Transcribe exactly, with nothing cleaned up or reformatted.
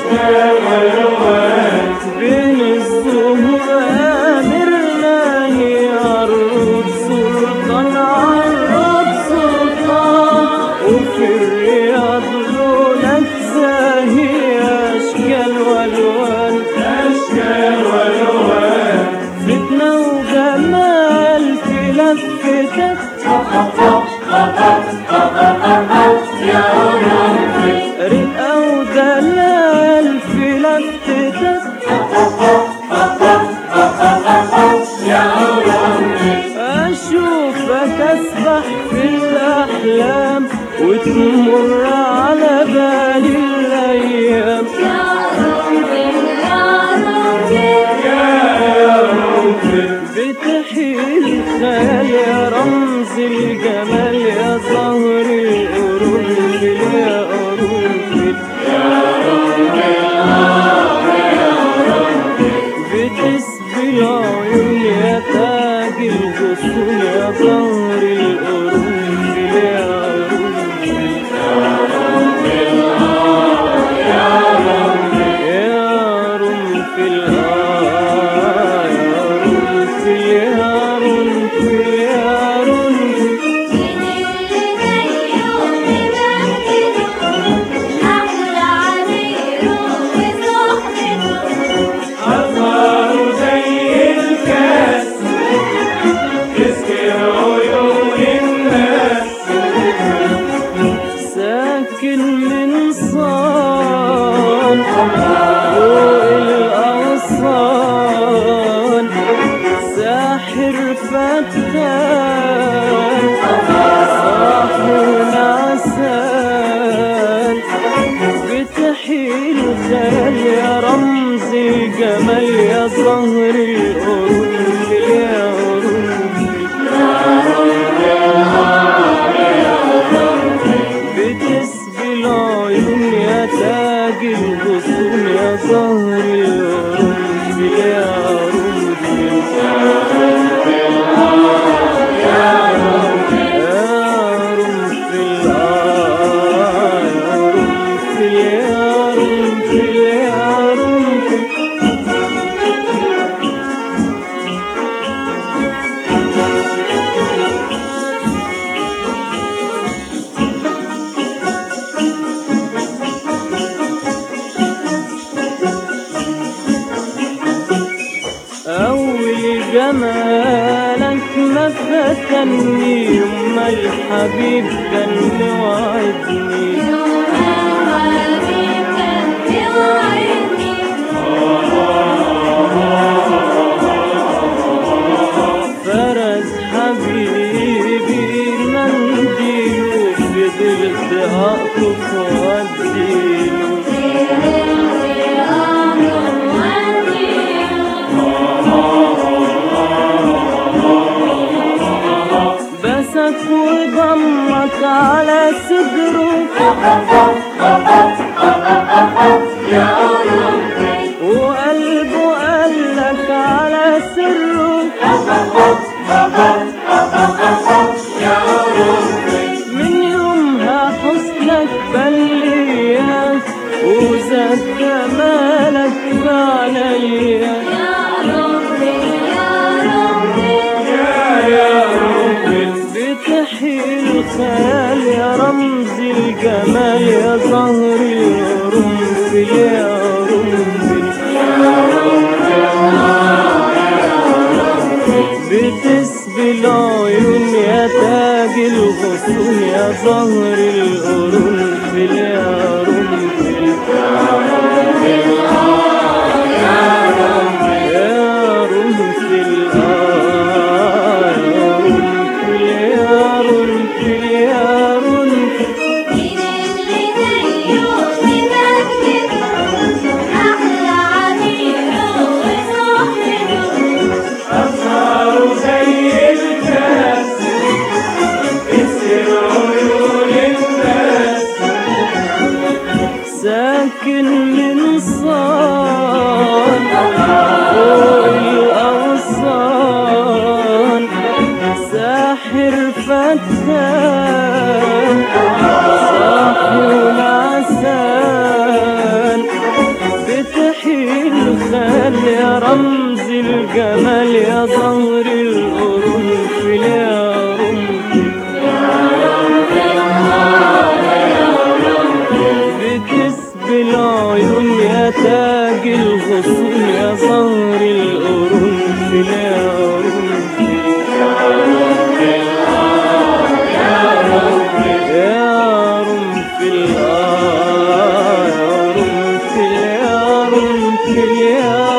أشكال والوان بين الزهور أمرنا يعرض سلطان عرض سلطان، وفي الرياض لونك زاهي أشكال والوان أشكال والوان فتنة وجمال في لفتك يا رمزي رقة ودلال في لفتك يا رمزي أشوفك أسبح في الأحلام وتمر على بالي الأيام يا رمزي يا رمزي يا رمزي بتحيي الخيال يا رمز الجمال يا زهر القرنفل يا قرنفل بتسبي العيون يا تاج الغصون يا زهر القرنفل يا قرنفل يا قرنفل آه يا قرنفل يا قرنفل يا قرنفل من اللي زيه بمجده أحلى عبيره وصحبته أزهر زي الكاس يسكر عيون الناس ساكن من صان فوق الأغصان ساحر فتان صاحب نعسان بتحيي الخيال يا رمز الجمال يا زهر القرنفل يا قرنفل بتسبي العيون يا تاج الغصون يا زهر القرنفل يا قرنفل يا قرنفل آه يا قرنفل يا قرنفل يا قرنفل أول جمالك ما فتني يوم الحبيب كان موعدني يوم الحبيب كان بيوعدني فرد حبيبي منديله فضلت أقطف وأديله بسك وضمك على صدره يا رمزي وقلبه قالك على سره يا رمزي من يومها حسنك بليا وزاد جمالك عليا يا رمزي يا رمزي يا رمزي بتحيي الخيال يا رمز الجمال يا زهر القرنفل يا قرنفل بتسبي العيون يا تاج الغصون يا زهر القرنفل يا قرنفل يا قرنفل آه يا قرنفل يا قرنفل يا قرنفل من اللي زيه بمجده أحلى عبيره وصحبته أزهر زي الكاس يسكر عيون الناس ساكن من صان فوق الأغصان ساحر فتان صاحب نعسان يا تاج الغصون يا زهر القرنفل يا قرنفل يا قرنفل يا قرنفل يا